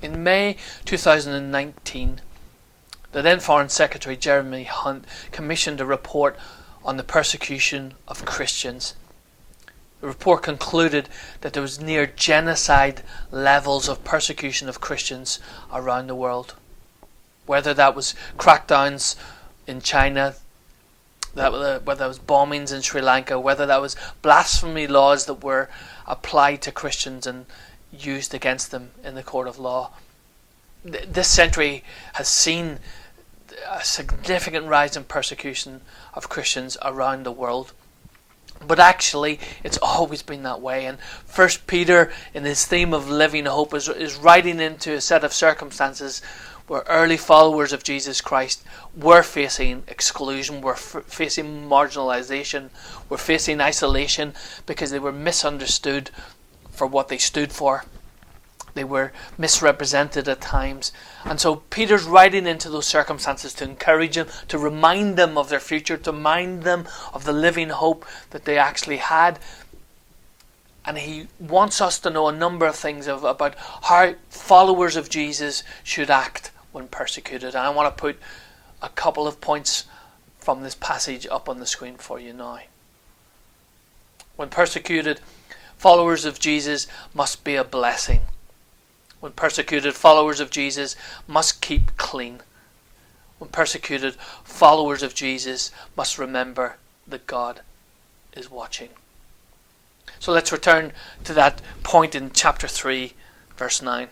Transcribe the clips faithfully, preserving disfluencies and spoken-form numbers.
In May two thousand nineteen, the then Foreign Secretary Jeremy Hunt commissioned a report on the persecution of Christians. The report concluded that there was near genocide levels of persecution of Christians around the world. Whether that was crackdowns in China, that whether that was bombings in Sri Lanka, whether that was blasphemy laws that were applied to Christians and used against them in the court of law. This century has seen a significant rise in persecution of Christians around the world. But actually, it's always been that way. And First Peter, in his theme of living hope, is, is writing into a set of circumstances where early followers of Jesus Christ were facing exclusion, were f- facing marginalization, were facing isolation because they were misunderstood for what they stood for. They were misrepresented at times. And so Peter's writing into those circumstances to encourage them, to remind them of their future, to remind them of the living hope that they actually had. And he wants us to know a number of things of, about how followers of Jesus should act when persecuted. And I want to put a couple of points from this passage up on the screen for you now. When persecuted, followers of Jesus must be a blessing. When persecuted, followers of Jesus must keep clean. When persecuted, followers of Jesus must remember that God is watching. So let's return to that point in chapter three, verse nine.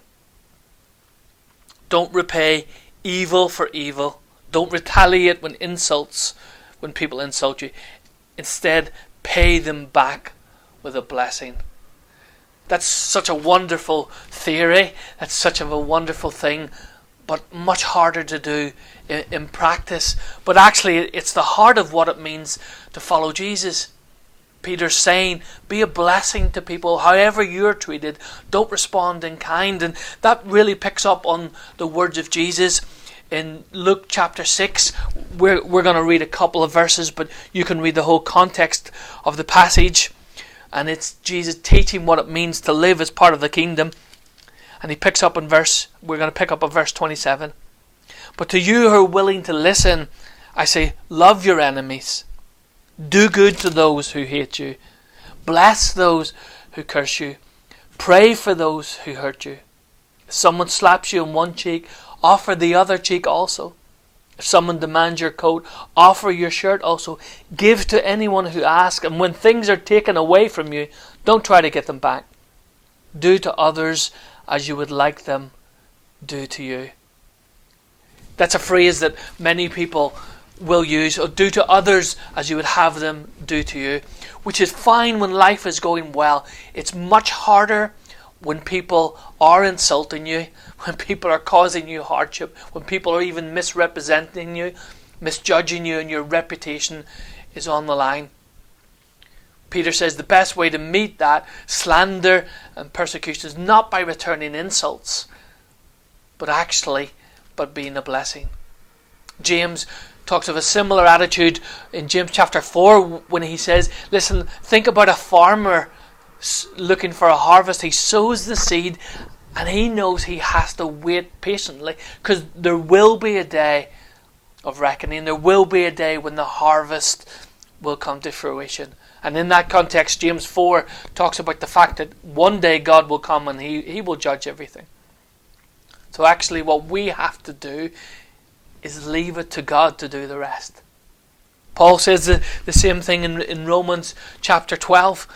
Don't repay evil for evil. Don't retaliate when insults, when people insult you. Instead, pay them back with a blessing. That's such a wonderful theory. That's such of a wonderful thing, but much harder to do in, in practice. But actually, it's the heart of what it means to follow Jesus. Peter's saying, be a blessing to people. However you're treated, don't respond in kind. And that really picks up on the words of Jesus in Luke chapter six. We're, we're going to read a couple of verses, but you can read the whole context of the passage. And it's Jesus teaching what it means to live as part of the kingdom. And he picks up in verse, we're going to pick up on verse twenty-seven. But to you who are willing to listen, I say, love your enemies. Do good to those who hate you. Bless those who curse you. Pray for those who hurt you. If someone slaps you on one cheek, offer the other cheek also. If someone demands your coat, offer your shirt also. Give to anyone who asks. And when things are taken away from you, don't try to get them back. Do to others as you would like them do to you. That's a phrase that many people will use. Or do to others as you would have them do to you. Which is fine when life is going well. It's much harder when people are insulting you, when people are causing you hardship, when people are even misrepresenting you, misjudging you, and your reputation is on the line. Peter says the best way to meet that slander and persecution is not by returning insults, but actually, but being a blessing. James talks of a similar attitude in James chapter four when he says, listen, think about a farmer looking for a harvest. He sows the seed and he knows he has to wait patiently because there will be a day of reckoning. There will be a day when the harvest will come to fruition. And in that context, James four talks about the fact that one day God will come and he, he will judge everything. So actually what we have to do is leave it to God to do the rest. Paul says the, the same thing in, in Romans chapter twelve.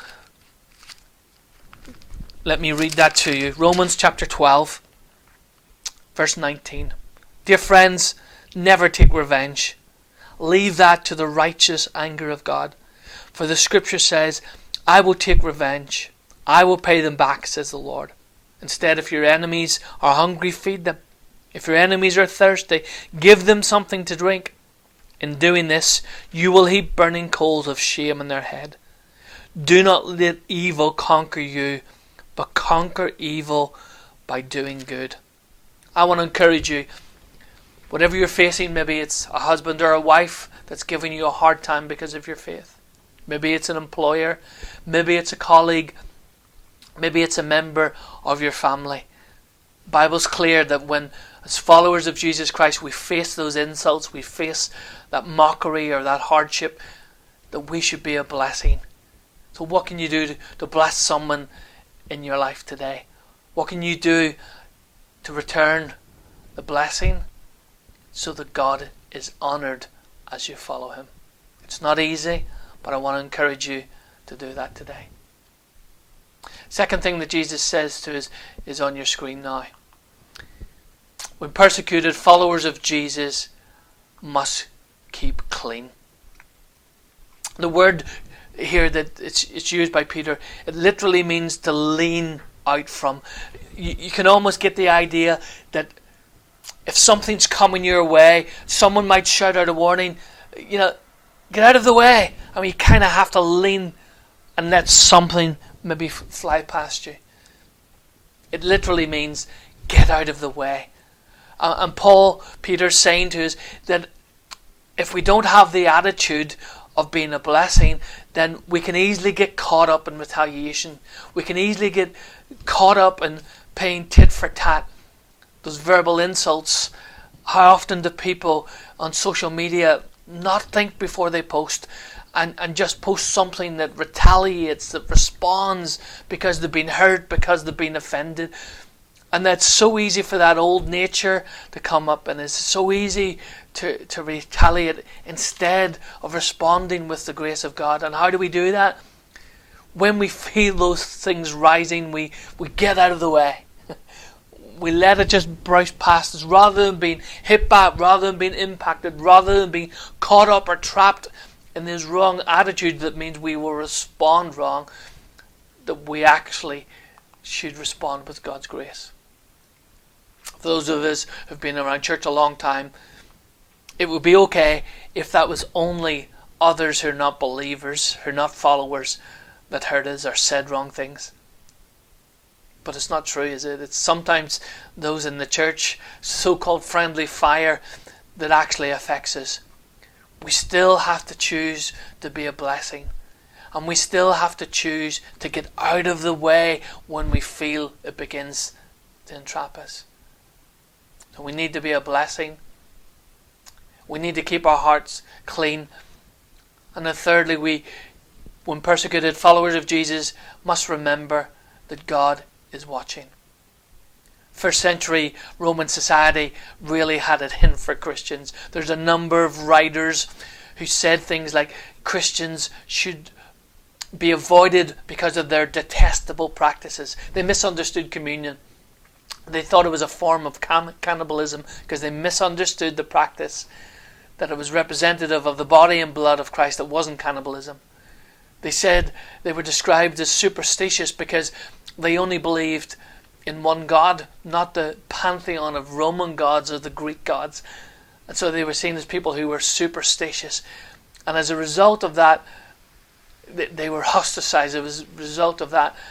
Let me read that to you. Romans chapter twelve, verse nineteen. Dear friends, never take revenge. Leave that to the righteous anger of God. For the scripture says, I will take revenge. I will pay them back, says the Lord. Instead, if your enemies are hungry, feed them. If your enemies are thirsty, give them something to drink. In doing this, you will heap burning coals of shame on their head. Do not let evil conquer you, but conquer evil by doing good. I want to encourage you, whatever you're facing, maybe it's a husband or a wife that's giving you a hard time because of your faith. Maybe it's an employer. Maybe it's a colleague. Maybe it's a member of your family. The Bible's clear that when, as followers of Jesus Christ, we face those insults, we face that mockery or that hardship, that we should be a blessing. So what can you do to, to bless someone in your life today? What can you do to return the blessing so that God is honoured as you follow him? It's not easy, but I want to encourage you to do that today. Second thing that Jesus says to us is on your screen now. When persecuted, followers of Jesus must keep clean. The word here that it's, it's used by Peter, it literally means to lean out from. You, you can almost get the idea that if something's coming your way, someone might shout out a warning, you know, get out of the way. I mean, you kind of have to lean and let something maybe f- fly past you. It literally means get out of the way. Uh, and Paul, Peter's saying to us that if we don't have the attitude of being a blessing, then we can easily get caught up in retaliation. We can easily get caught up in paying tit for tat. Those verbal insults. How often do people on social media not think before they post and, and just post something that retaliates, that responds because they've been hurt, because they've been offended? And that's so easy for that old nature to come up, and it's so easy to, to retaliate instead of responding with the grace of God. And how do we do that? When we feel those things rising, we, we get out of the way. We let it just brush past us rather than being hit back, rather than being impacted, rather than being caught up or trapped in this wrong attitude that means we will respond wrong, that we actually should respond with God's grace. For those of us who've been around church a long time, it would be okay if that was only others who are not believers, who are not followers, that hurt us or said wrong things. But it's not true, is it? It's sometimes those in the church, so-called friendly fire, that actually affects us. We still have to choose to be a blessing. And we still have to choose to get out of the way when we feel it begins to entrap us. So we need to be a blessing. We need to keep our hearts clean. And then thirdly, we, when persecuted, followers of Jesus must remember that God is watching. First century Roman society really had it in for Christians. There's a number of writers who said things like Christians should be avoided because of their detestable practices. They misunderstood communion. They thought it was a form of can- cannibalism because they misunderstood the practice, that it was representative of the body and blood of Christ. It wasn't cannibalism. They said they were described as superstitious because they only believed in one God, not the pantheon of Roman gods or the Greek gods. And so they were seen as people who were superstitious. And as a result of that, they, they were ostracized. As a result of that,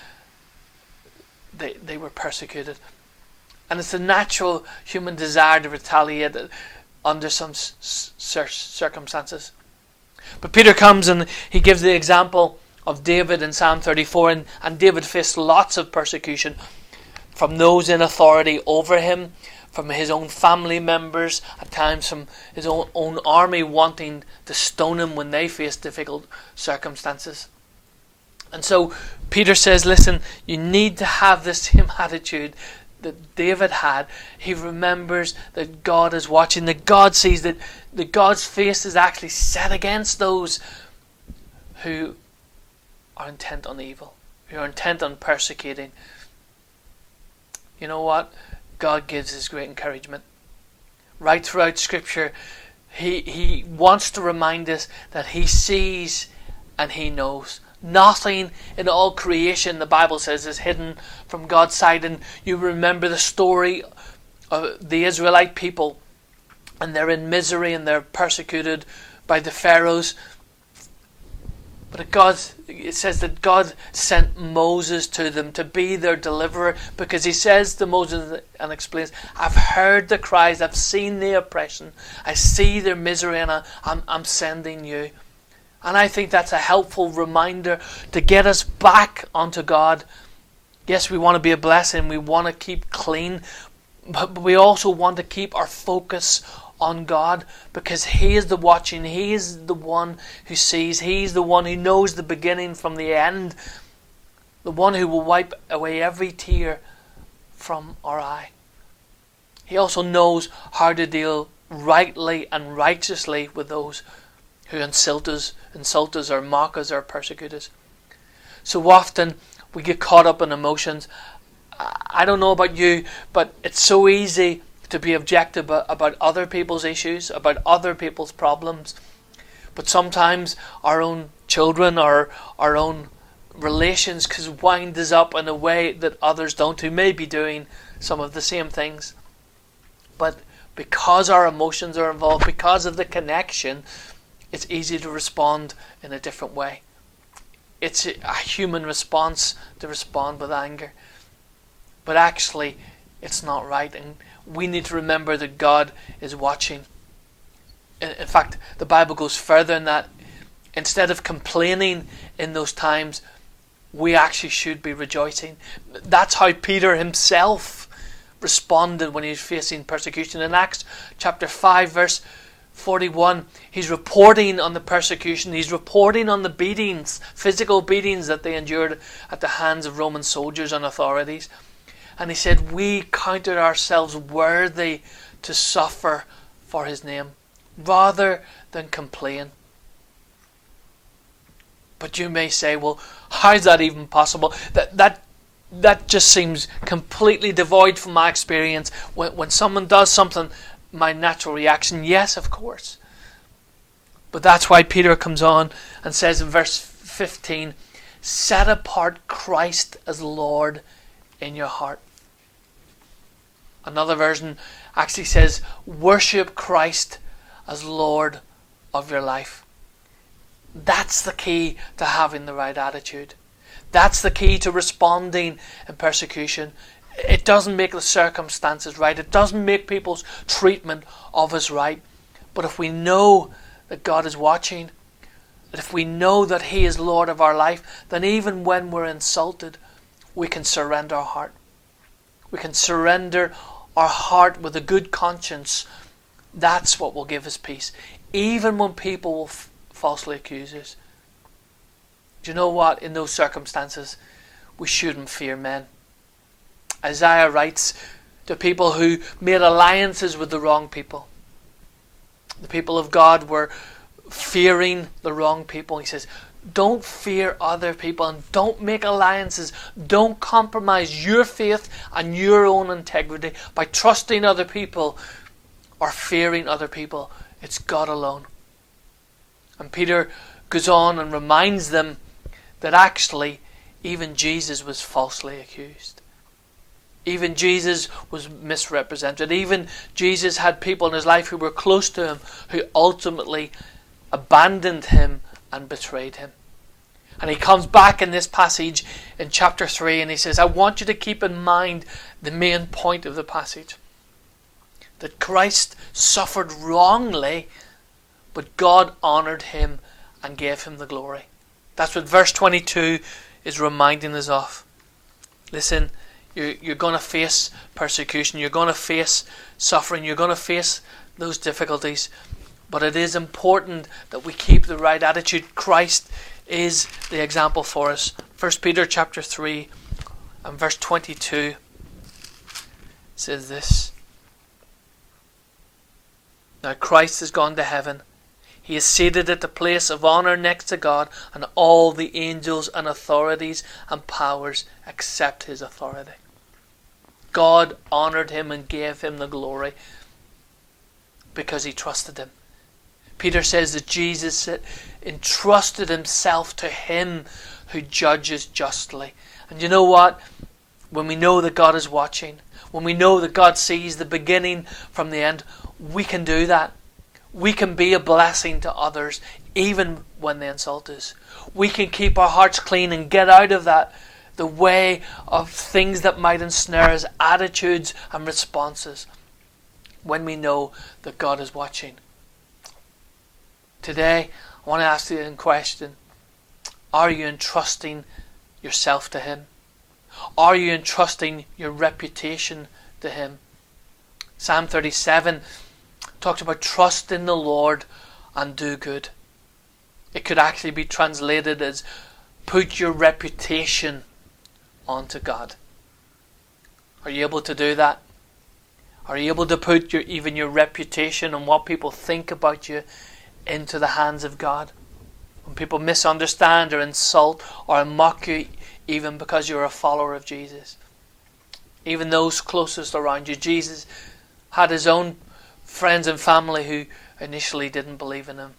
they, they were persecuted. And it's a natural human desire to retaliate under some s- circumstances. But Peter comes and he gives the example of David in Psalm thirty-four, and, and David faced lots of persecution from those in authority over him, from his own family members, at times from his own, own army wanting to stone him when they faced difficult circumstances. And so Peter says, listen, you need to have the same attitude that David had. He remembers that God is watching, that God sees, that, that God's face is actually set against those who are intent on evil, who are intent on persecuting. You know what? God gives us great encouragement. Right throughout Scripture, He, he wants to remind us that He sees and He knows. Nothing in all creation, the Bible says, is hidden from God's sight. And you remember the story of the Israelite people, and they're in misery and they're persecuted by the Pharaohs. But God, it says that God sent Moses to them to be their deliverer, because He says to Moses and explains, I've heard the cries, I've seen the oppression, I see their misery, and I, I'm, I'm sending you. And I think that's a helpful reminder to get us back onto God, Yes, we want to be a blessing. We want to keep clean. But we also want to keep our focus on God, because He is the watching. He is the one who sees. He's the one who knows the beginning from the end. The one who will wipe away every tear from our eye. He also knows how to deal rightly and righteously with those who insult us, insult us or mock us or persecute us. So often we get caught up in emotions. I don't know about you, but it's so easy to be objective about other people's issues, about other people's problems. But sometimes our own children or our own relations can wind us up in a way that others don't, who may be doing some of the same things. But because our emotions are involved, because of the connection, it's easy to respond in a different way. It's a human response to respond with anger. But actually, it's not right. And we need to remember that God is watching. In fact, the Bible goes further than that. Instead of complaining in those times, we actually should be rejoicing. That's how Peter himself responded when he was facing persecution. In Acts chapter five, verse forty-one, he's reporting on the persecution. He's reporting on the beatings, physical beatings that they endured at the hands of Roman soldiers and authorities. And he said, we counted ourselves worthy to suffer for His name, rather than complain. But you may say, well, how is that even possible? That that that just seems completely devoid from my experience. When, when someone does something, my natural reaction, yes, of course. But that's why Peter comes on and says in verse fifteen, set apart Christ as Lord in your heart. Another version actually says, worship Christ as Lord of your life. That's the key to having the right attitude. That's the key to responding in persecution. It doesn't make the circumstances right. It doesn't make people's treatment of us right. But if we know that God is watching, that if we know that He is Lord of our life, then even when we're insulted, we can surrender our heart. We can surrender our heart with a good conscience. That's what will give us peace. Even when people will f- falsely accuse us. Do you know what? In those circumstances, we shouldn't fear men. Isaiah writes to people who made alliances with the wrong people. The people of God were fearing the wrong people. He says, don't fear other people and don't make alliances. Don't compromise your faith and your own integrity by trusting other people or fearing other people. It's God alone. And Peter goes on and reminds them that actually even Jesus was falsely accused. Even Jesus was misrepresented. Even Jesus had people in His life who were close to Him who ultimately abandoned Him and betrayed Him. And he comes back in this passage in chapter three and he says, I want you to keep in mind the main point of the passage. That Christ suffered wrongly, but God honoured Him and gave Him the glory. That's what verse twenty-two is reminding us of. Listen, you're, you're going to face persecution. You're going to face suffering. You're going to face those difficulties. But it is important that we keep the right attitude. Christ is the example for us. First Peter chapter three and verse twenty-two says this. Now Christ has gone to heaven. He is seated at the place of honour next to God, and all the angels and authorities and powers accept His authority. God honoured Him and gave Him the glory because He trusted Him. Peter says that Jesus entrusted Himself to Him who judges justly. And you know what? When we know that God is watching, when we know that God sees the beginning from the end, we can do that. We can be a blessing to others even when they insult us. We can keep our hearts clean and get out of that, the way of things that might ensnare us, attitudes and responses, when we know that God is watching. Today, I want to ask you a question. Are you entrusting yourself to Him? Are you entrusting your reputation to Him? Psalm thirty-seven talks about trust in the Lord and do good. It could actually be translated as put your reputation onto God. Are you able to do that? Are you able to put your even your reputation and what people think about you into the hands of God? When people misunderstand or insult or mock you even because you're a follower of Jesus. Even those closest around you. Jesus had His own friends and family who initially didn't believe in Him.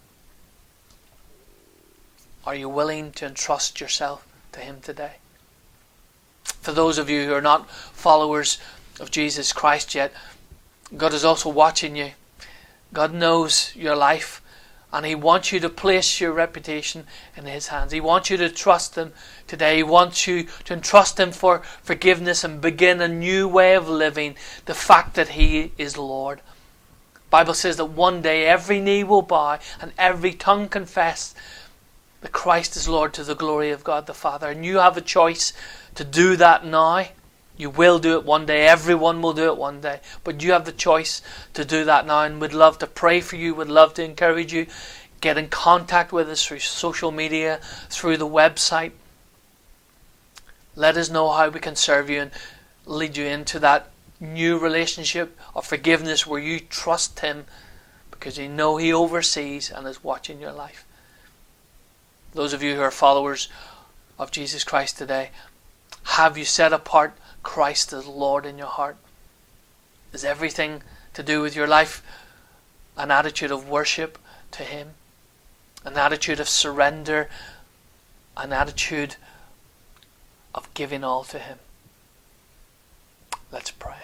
Are you willing to entrust yourself to Him today? For those of you who are not followers of Jesus Christ yet, God is also watching you. God knows your life, and He wants you to place your reputation in His hands. He wants you to trust Him today. He wants you to entrust Him for forgiveness and begin a new way of living. The fact that He is Lord. The Bible says that one day every knee will bow and every tongue confess that Christ is Lord to the glory of God the Father. And you have a choice to do that now. You will do it one day. Everyone will do it one day. But you have the choice to do that now. And we'd love to pray for you. We'd love to encourage you. Get in contact with us through social media, through the website. Let us know how we can serve you and lead you into that new relationship of forgiveness where you trust Him because you know He oversees and is watching your life. Those of you who are followers of Jesus Christ today, have you set apart Christ as Lord in your heart? Is everything to do with your life an attitude of worship to Him? An attitude of surrender? An attitude of giving all to Him? Let's pray.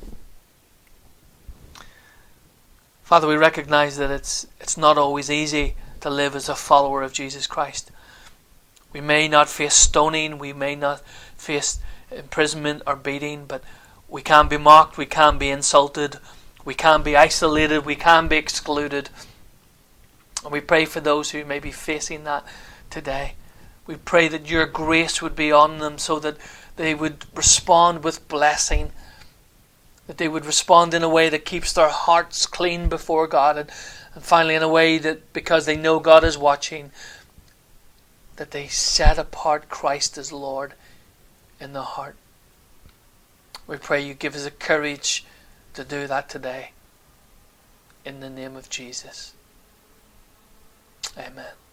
Father, we recognize that it's it's not always easy to live as a follower of Jesus Christ. We may not face stoning, we may not face imprisonment or beating, but we can be mocked, we can be insulted, we can be isolated, we can be excluded. And we pray for those who may be facing that today. We pray that your grace would be on them so that they would respond with blessing, that they would respond in a way that keeps their hearts clean before God, and, and finally in a way that because they know God is watching, that they set apart Christ as Lord in the heart. We pray you give us the courage to do that today. In the name of Jesus. Amen.